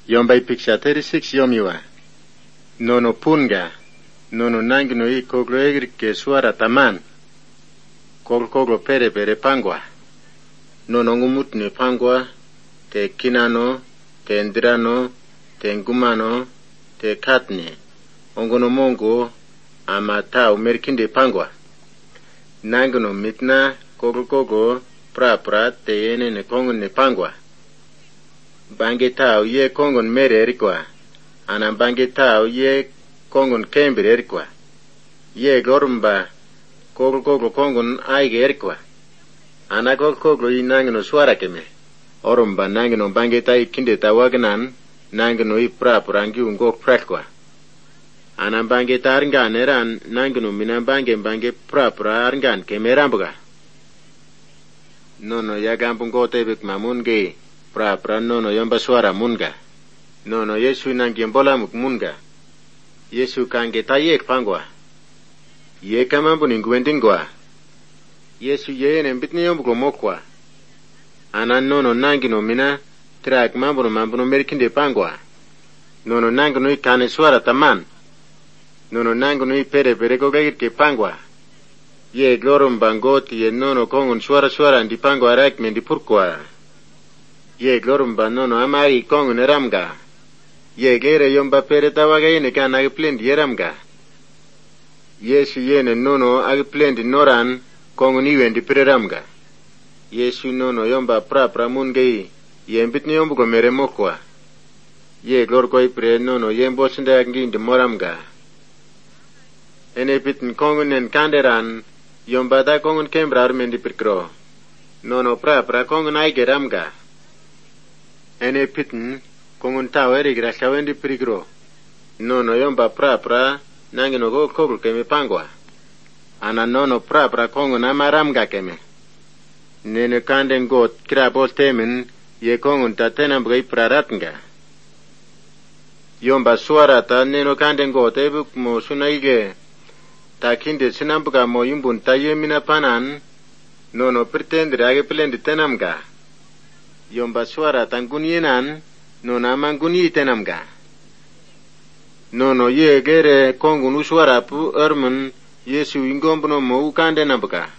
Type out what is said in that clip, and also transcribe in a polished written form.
Yomba picture 36 yomiwa. Nono punga. Nono nangino I koglo egri suara taman. Koglo pere pangwa. Nono ngumut ni pangwa. Te kinano. Te ndirano. Te ngumano. Te katni. Ongono mongo. Ama tau merkinde pangwa. Nangino mitna. Koglo pra te yene ne kongon ne pangwa. Bange tau ye kongon mere erikwa. Ana bange tau ye kongon kembere erikwa. Ye gorumba koglo kongon aige erikwa. Ana koglo I nangino suara keme. Orumba nangino bange tai kinde tawagnan nangino I pra-prangi ungok prakwa. Ana bange ta arngan eran nangino mina bange pra arngan keme rambuga. Nono yagambung gote bik mamunge. Pra nono yomba suara munga. Nono Yesu nangyong bolamuk munga. Yesu kange tayek pangwa. Ye kamambu ningwendingwa. Yesu yene mbitni yombugo mokwa. Anan nono nangino mina trak mambuno merkinde pangwa. Nono nangino ikane suara taman. Nono nangino pere gogagir ke pangwa. Ye glorum bangoti ye nono kongun suara ndi pangwa rak mendi purkwa. Ye glorum nono amari kongun eramga. Ye gere yomba pere tawaga yene kan agiplendi yeramga. Yesu yene nono agiplendi noran kongun iwendi pereramga. Yesu nono yomba pra mungai yembitni yombugo mere mokwa. Ye glorko ipre nono yembosinde ngindi moramga. Ene pitin kongun en kanderan yomba da kongun kembrar mendi pirkro. Nono pra kongun aigeramga. Ene pitin kongun taweri grashawendi pirigro. Nono yomba pra nangino koglo keme pangwa. Ana nono pra kongun amaramga keme. Nene kanden got krabol temen ye kongun tatena mga ipraratnga. Yomba suarata neno kanden got ebuk mo sunaige. Takinde sinambuga mo yumbun taye mina panan. Nono pretendre age pelendi tenamga. Yomba suarata ngunienan. Nono amanguni tenamga. Nono ye gere kongun uswara pu ermen Yesu ingombono mo ukande nambuga.